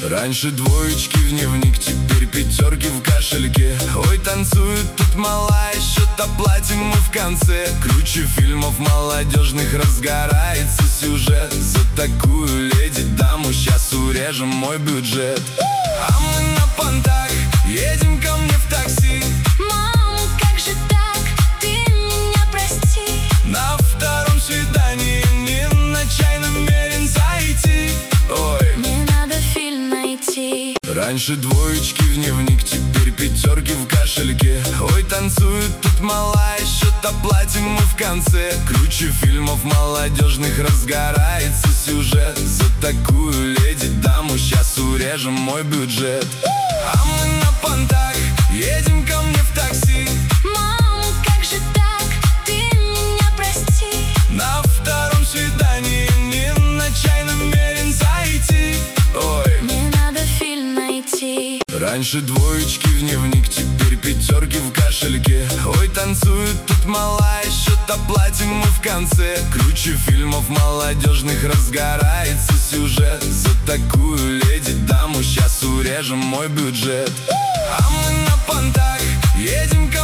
Раньше двоечки в дневник, теперь пятерки в кошельке. Ой, танцует тут мала, счет оплатим мы в конце. Круче фильмов молодежных разгорается сюжет. За такую леди даму сейчас урежем мой бюджет. А мы на понтах едем ко мне в такси. Мам, как же так? Ты меня прости. На втором свидании не на чай намерен зайти. Ой, мне надо фильм найти. раньше двоечки в дневник, теперь пятерки в кошельке. Ой, танцует тут мала, счет оплатим мы в конце. Круче фильмов молодежных разгорается сюжет. За такую леди даму сейчас урежем мой бюджет. А мы на понтах едем ко мне в такси. Мам, как же так? Ты меня прости. На втором свидании не на чай намерен зайти. Ой, мне надо фильм найти. раньше двоечки в дневник, теперь пятерки в кошельке. Ой, танцует тут мала, счет оплатим мы в конце. Круче фильмов молодежных разгорается сюжет. За такую леди даму сейчас урежем мой бюджет. А мы на понтах едем